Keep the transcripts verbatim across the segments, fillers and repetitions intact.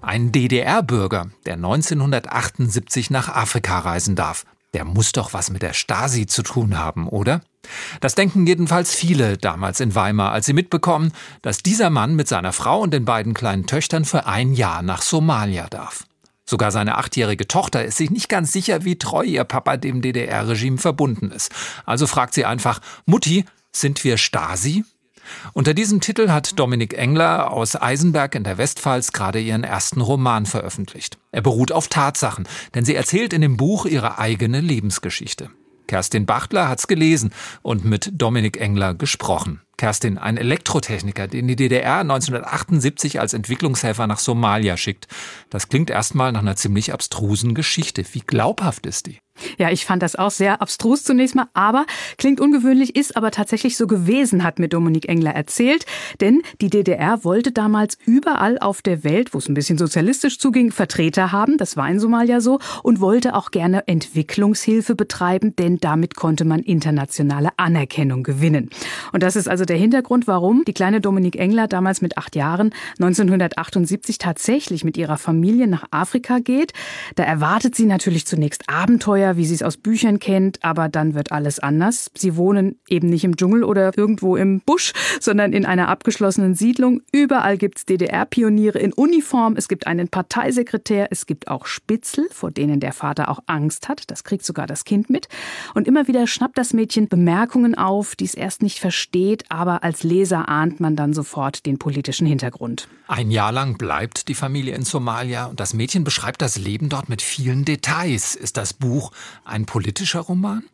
Ein D D R-Bürger, der neunzehnhundertachtundsiebzig nach Afrika reisen darf, der muss doch was mit der Stasi zu tun haben, oder? Das denken jedenfalls viele damals in Weimar, als sie mitbekommen, dass dieser Mann mit seiner Frau und den beiden kleinen Töchtern für ein Jahr nach Somalia darf. Sogar seine achtjährige Tochter ist sich nicht ganz sicher, wie treu ihr Papa dem D D R-Regime verbunden ist. Also fragt sie einfach: Mutti, sind wir Stasi? Unter diesem Titel hat Dominik Engler aus Eisenberg in der Westpfalz gerade ihren ersten Roman veröffentlicht. Er beruht auf Tatsachen, denn sie erzählt in dem Buch ihre eigene Lebensgeschichte. Kerstin Bachtler hat's gelesen und mit Dominik Engler gesprochen. Kerstin, ein Elektrotechniker, den die D D R neunzehnhundertachtundsiebzig als Entwicklungshelfer nach Somalia schickt. Das klingt erstmal nach einer ziemlich abstrusen Geschichte. Wie glaubhaft ist die? Ja, ich fand das auch sehr abstrus zunächst mal, aber klingt ungewöhnlich, ist aber tatsächlich so gewesen, hat mir Dominik Engler erzählt. Denn die D D R wollte damals überall auf der Welt, wo es ein bisschen sozialistisch zuging, Vertreter haben, das war in Somalia so, und wollte auch gerne Entwicklungshilfe betreiben, denn damit konnte man internationale Anerkennung gewinnen. Und das ist also der Hintergrund, warum die kleine Dominik Engler damals mit acht Jahren neunzehnhundertachtundsiebzig tatsächlich mit ihrer Familie nach Afrika geht. Da erwartet sie natürlich zunächst Abenteuer, wie sie es aus Büchern kennt, aber dann wird alles anders. Sie wohnen eben nicht im Dschungel oder irgendwo im Busch, sondern in einer abgeschlossenen Siedlung. Überall gibt es D D R-Pioniere in Uniform, es gibt einen Parteisekretär, es gibt auch Spitzel, vor denen der Vater auch Angst hat. Das kriegt sogar das Kind mit. Und immer wieder schnappt das Mädchen Bemerkungen auf, die es erst nicht versteht, aber als Leser ahnt man dann sofort den politischen Hintergrund. Ein Jahr lang bleibt die Familie in Somalia und das Mädchen beschreibt das Leben dort mit vielen Details. Ist das Buch ein politischer Roman?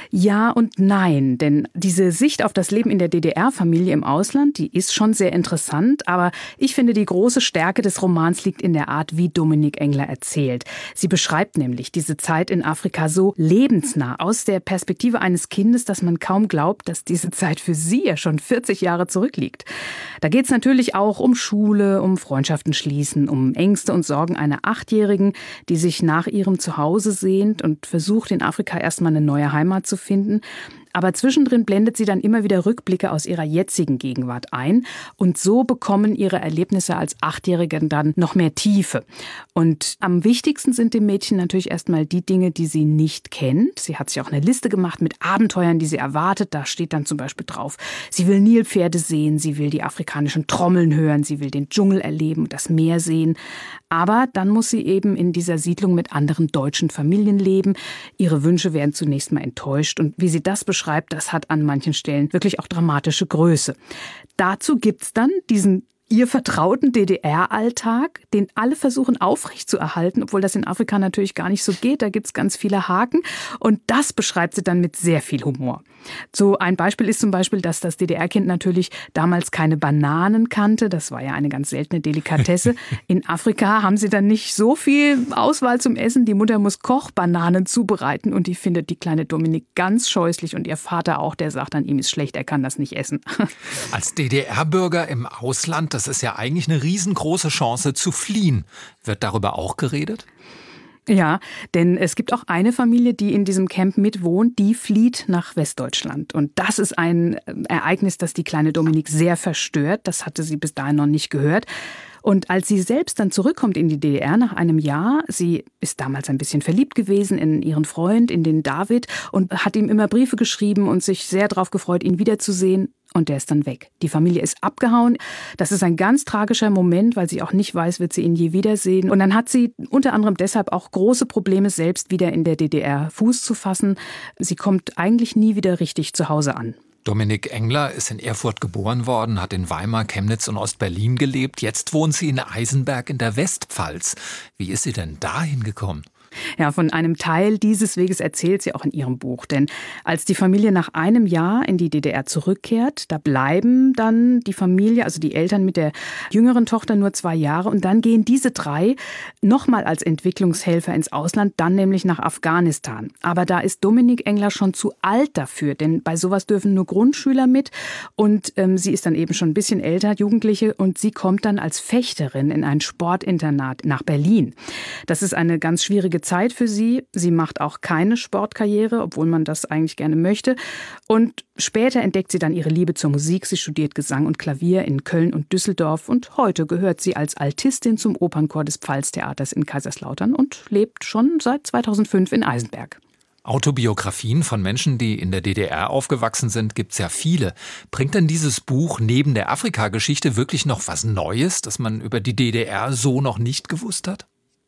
Ja und nein, denn diese Sicht auf das Leben in der D D R-Familie im Ausland, die ist schon sehr interessant, aber ich finde, die große Stärke des Romans liegt in der Art, wie Dominik Engler erzählt. Sie beschreibt nämlich diese Zeit in Afrika so lebensnah aus der Perspektive eines Kindes, dass man kaum glaubt, dass diese Zeit für sie ja schon vierzig Jahre zurückliegt. Da geht es natürlich auch um Schule, um Freundschaften schließen, um Ängste und Sorgen einer Achtjährigen, die sich nach ihrem Zuhause sehnt und versucht, in Afrika erstmal eine neue Heimat zu finden. Aber zwischendrin blendet sie dann immer wieder Rückblicke aus ihrer jetzigen Gegenwart ein. Und so bekommen ihre Erlebnisse als Achtjährige dann noch mehr Tiefe. Und am wichtigsten sind dem Mädchen natürlich erstmal die Dinge, die sie nicht kennt. Sie hat sich auch eine Liste gemacht mit Abenteuern, die sie erwartet. Da steht dann zum Beispiel drauf: Sie will Nilpferde sehen, sie will die afrikanischen Trommeln hören, sie will den Dschungel erleben, das Meer sehen. Aber dann muss sie eben in dieser Siedlung mit anderen deutschen Familien leben. Ihre Wünsche werden zunächst mal enttäuscht. Und wie sie das beschreibt, schreibt, das hat an manchen Stellen wirklich auch dramatische Größe. Dazu gibt's dann diesen ihr vertrauten D D R-Alltag, den alle versuchen aufrechtzuerhalten, obwohl das in Afrika natürlich gar nicht so geht. Da gibt's ganz viele Haken. Und das beschreibt sie dann mit sehr viel Humor. So ein Beispiel ist zum Beispiel, dass das D D R-Kind natürlich damals keine Bananen kannte. Das war ja eine ganz seltene Delikatesse. In Afrika haben sie dann nicht so viel Auswahl zum Essen. Die Mutter muss Kochbananen zubereiten und die findet die kleine Dominik ganz scheußlich und ihr Vater auch, der sagt dann, ihm ist schlecht, er kann das nicht essen. Als D D R-Bürger im Ausland, das ist ja eigentlich eine riesengroße Chance zu fliehen. Wird darüber auch geredet? Ja, denn es gibt auch eine Familie, die in diesem Camp mitwohnt, die flieht nach Westdeutschland. Und das ist ein Ereignis, das die kleine Dominik sehr verstört. Das hatte sie bis dahin noch nicht gehört. Und als sie selbst dann zurückkommt in die D D R nach einem Jahr, sie ist damals ein bisschen verliebt gewesen in ihren Freund, in den David, und hat ihm immer Briefe geschrieben und sich sehr darauf gefreut, ihn wiederzusehen. Und der ist dann weg. Die Familie ist abgehauen. Das ist ein ganz tragischer Moment, weil sie auch nicht weiß, wird sie ihn je wiedersehen. Und dann hat sie unter anderem deshalb auch große Probleme, selbst wieder in der D D R Fuß zu fassen. Sie kommt eigentlich nie wieder richtig zu Hause an. Dominik Engler ist in Erfurt geboren worden, hat in Weimar, Chemnitz und Ostberlin gelebt. Jetzt wohnt sie in Eisenberg in der Westpfalz. Wie ist sie denn dahin gekommen? Ja, von einem Teil dieses Weges erzählt sie auch in ihrem Buch. Denn als die Familie nach einem Jahr in die D D R zurückkehrt, da bleiben dann die Familie, also die Eltern mit der jüngeren Tochter nur zwei Jahre. Und dann gehen diese drei nochmal als Entwicklungshelfer ins Ausland, dann nämlich nach Afghanistan. Aber da ist Dominik Engler schon zu alt dafür, denn bei sowas dürfen nur Grundschüler mit. Und ähm, sie ist dann eben schon ein bisschen älter, Jugendliche. Und sie kommt dann als Fechterin in ein Sportinternat nach Berlin. Das ist eine ganz schwierige schwierige Zeit für sie. Sie macht auch keine Sportkarriere, obwohl man das eigentlich gerne möchte. Und später entdeckt sie dann ihre Liebe zur Musik. Sie studiert Gesang und Klavier in Köln und Düsseldorf. Und heute gehört sie als Altistin zum Opernchor des Pfalztheaters in Kaiserslautern und lebt schon seit zweitausendfünf in Eisenberg. Autobiografien von Menschen, die in der D D R aufgewachsen sind, gibt's ja viele. Bringt denn dieses Buch neben der Afrika-Geschichte wirklich noch was Neues, das man über die D D R so noch nicht gewusst hat?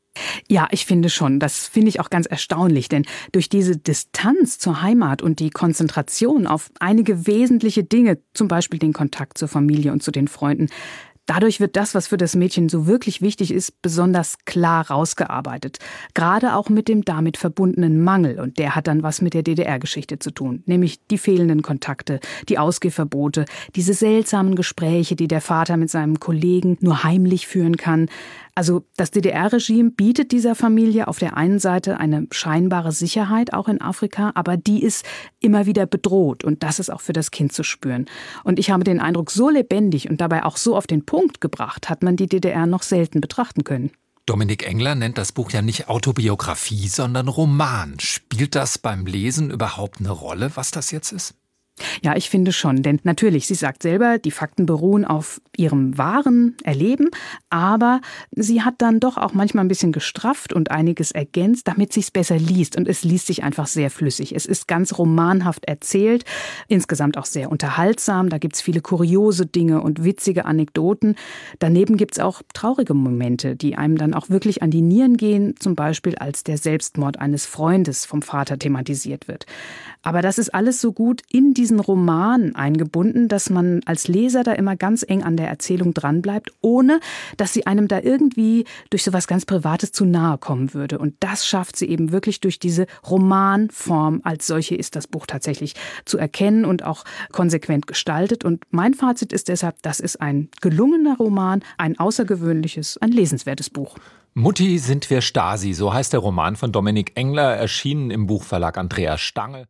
Ja, ich finde schon. Das finde ich auch ganz erstaunlich, denn durch diese Distanz zur Heimat und die Konzentration auf einige wesentliche Dinge, zum Beispiel den Kontakt zur Familie und zu den Freunden, dadurch wird das, was für das Mädchen so wirklich wichtig ist, besonders klar rausgearbeitet. Gerade auch mit dem damit verbundenen Mangel. Und der hat dann was mit der D D R-Geschichte zu tun. Nämlich die fehlenden Kontakte, die Ausgehverbote, diese seltsamen Gespräche, die der Vater mit seinem Kollegen nur heimlich führen kann. Also das D D R-Regime bietet dieser Familie auf der einen Seite eine scheinbare Sicherheit, auch in Afrika, aber die ist immer wieder bedroht und das ist auch für das Kind zu spüren. Und ich habe den Eindruck, so lebendig und dabei auch so auf den Punkt gebracht, hat man die D D R noch selten betrachten können. Dominik Engler nennt das Buch ja nicht Autobiografie, sondern Roman. Spielt das beim Lesen überhaupt eine Rolle, was das jetzt ist? Ja, ich finde schon, denn natürlich, sie sagt selber, die Fakten beruhen auf ihrem wahren Erleben, aber sie hat dann doch auch manchmal ein bisschen gestrafft und einiges ergänzt, damit sich's besser liest und es liest sich einfach sehr flüssig. Es ist ganz romanhaft erzählt, insgesamt auch sehr unterhaltsam, da gibt's viele kuriose Dinge und witzige Anekdoten. Daneben gibt's auch traurige Momente, die einem dann auch wirklich an die Nieren gehen, zum Beispiel als der Selbstmord eines Freundes vom Vater thematisiert wird. Aber das ist alles so gut in diesen Roman eingebunden, dass man als Leser da immer ganz eng an der Erzählung dranbleibt, ohne dass sie einem da irgendwie durch so was ganz Privates zu nahe kommen würde. Und das schafft sie eben wirklich durch diese Romanform. Als solche ist das Buch tatsächlich zu erkennen und auch konsequent gestaltet. Und mein Fazit ist deshalb, das ist ein gelungener Roman, ein außergewöhnliches, ein lesenswertes Buch. Mutti, sind wir Stasi, so heißt der Roman von Dominik Engler, erschienen im Buchverlag Andreas Stange.